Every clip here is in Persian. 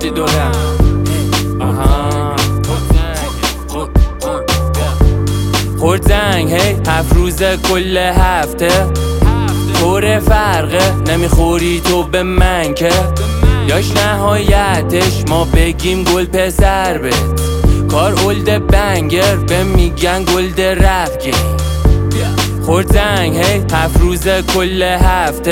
باشی دورم. خورد زنگ هی 7 روز کل هفته، طور فرقه نمیخوری تو به من که داشت نهایتش ما بگیم گل پسر بهت. کار اولد بنگر به میگن گلد رپ گیم. خورد زنگ هی 7 روز کل هفته،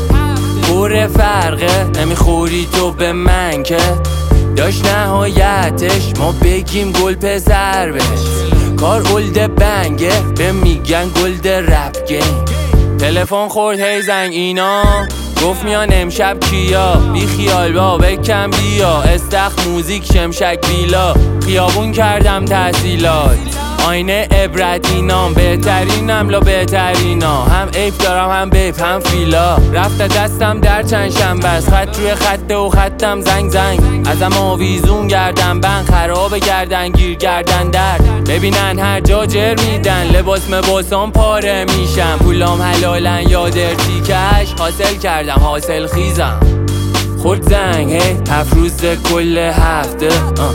طور فرقه نمیخوری تو به من که داشت نهایتش ما بگیم گل پسر بهت. کار اولد بنگر به میگن گلد رپ گیم. تلفن خورد هی زنگ اینا، گفت میان امشب کیا، بی خیال با بکم بیا، استخ موزیک شمشک بیلا، خیابون کردم تحصیلات، آینه عبرت اینام، بهترینم لا بهترینا، هم عیب دارم هم بیب هم فیلا، رفته دستم در چند شنبه است، خط روی خطه و خطم زنگ زنگ، ازم آویزون گردن بند، خراب گردن گیر گردن در، ببینن هر جا جر میدن، لباس مباسام پاره میشم، پولام حلالن یا درتی کش، حاصل کردم حاصل خیزم. خورد زنگ هی 7 روز کل هفته،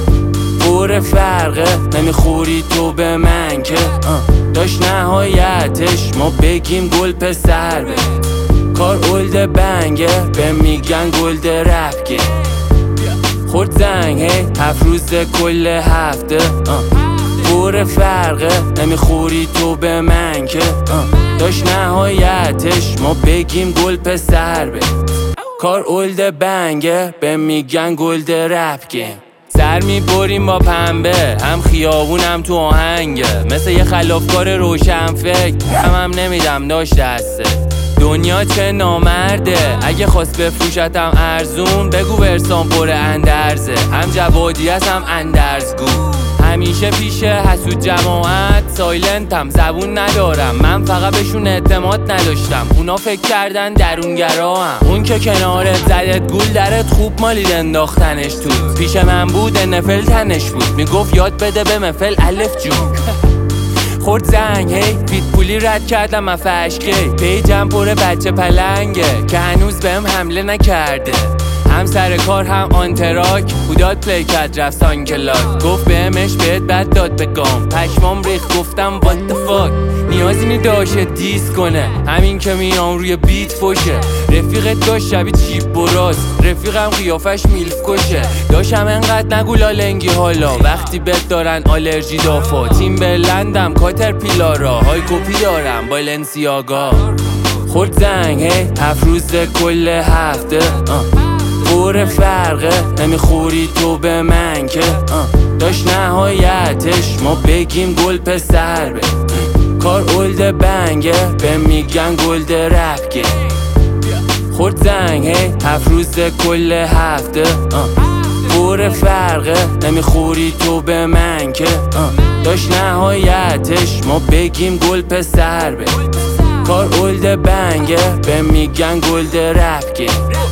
طور فرقه نمیخوری تو به من که داشت نهایتش ما بگیم گل پسر بهت. کار اولد بنگه به میگن گلد رپ گیم. خورد زنگ هی 7 روز کل هفته، طور فرقه نمیخوری تو به من که داشت نهایتش ما بگیم گل پسر بهت. کار اولد بنگه به میگن گلد رپ گیم. سر میبریم با پنبه، هم خیابونم تو آهنگه، مثل یه خلافکار روشن فکر، هم نمیدم داشت دسته. دنیا چه نامرده، اگه خواست بفروشتم ارزون، بگو برسان پر اندرزه، هم جوادی هست هم اندرزگو. همیشه پیش حسود جماعت سایلنتم، زبون ندارم، من فقط بهشون اعتماد نداشتم، اونا فکر کردن درونگرا هم. اون که کنارت زدت گول درت خوب مالید انداختنش تو، پیش من بود نفل تنش بود، میگفت یاد بده به مفل الف جون. خورد زنگ هی پیتبولی رد کردم افشکی، پیجم پر بچه پلنگه که هنوز بهم حمله نکرده، هم سر کار هم آنتراک، بوداد پلی کرد رفت سانکلاک، گفت بهمش بهت بد داد بگم، پشمام ریخ گفتم what the fuck، نیازی نی داشه دیس کنه، همین که میام روی بیت فوشه، رفیقت داشت شبیه چیپ براز، رفیقم قیافش میلف کشه، داشتم انقدر نگو لالنگی حالا، وقتی بهت دارن آلرژی دافا، تیم برلندم کاتر پیلارا، های کپی دارم بالنسیاگا. خورد زنگ هی 7 روز کل هفته، طور فرقه نمیخوری تو به من که داشت نهایتش ما بگیم گل پسر بهت. کار اولد بنگه به میگن گلد رپ گیم. خورد زنگ هی 7 روز کل هفته، طور فرقه نمیخوری تو به من که داشت نهایتش ما بگیم گل پسر بهت. کار اولد بنگه به میگن گلد رپ گیم.